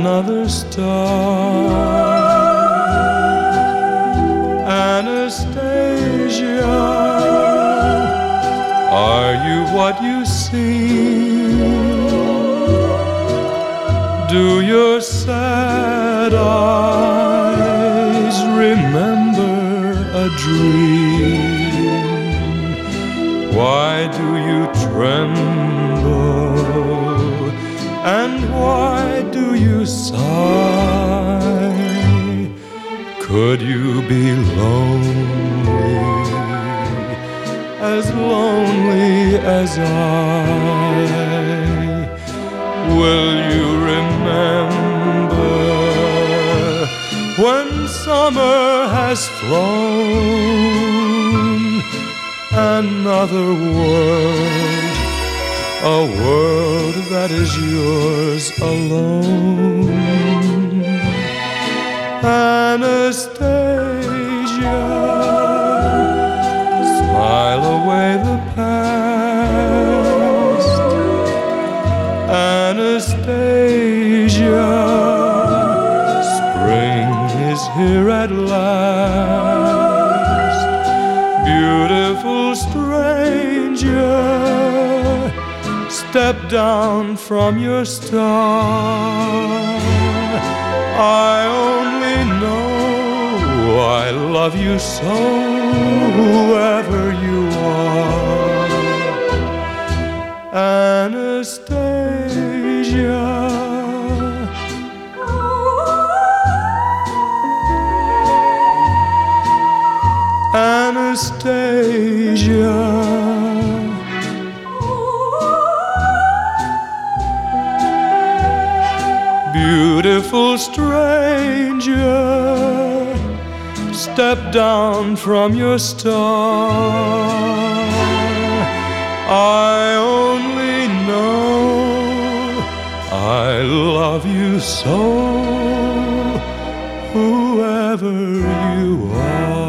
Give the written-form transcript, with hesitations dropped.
another star. Anastasia, are you what you seem? Do your sad eyes remember a dream? Why do you tremble, and why do you sigh? Could you be lonely as I? Will you remember when summer has flown? Another world, a world that is yours alone. Anastasia, smile away the past. Anastasia, spring is here at last. Beautiful stranger, step down from your star. I only know I love you so, whoever you are. Anastasia, Anastasia, beautiful stranger, step down from your star. I only know I love you so, whoever you are.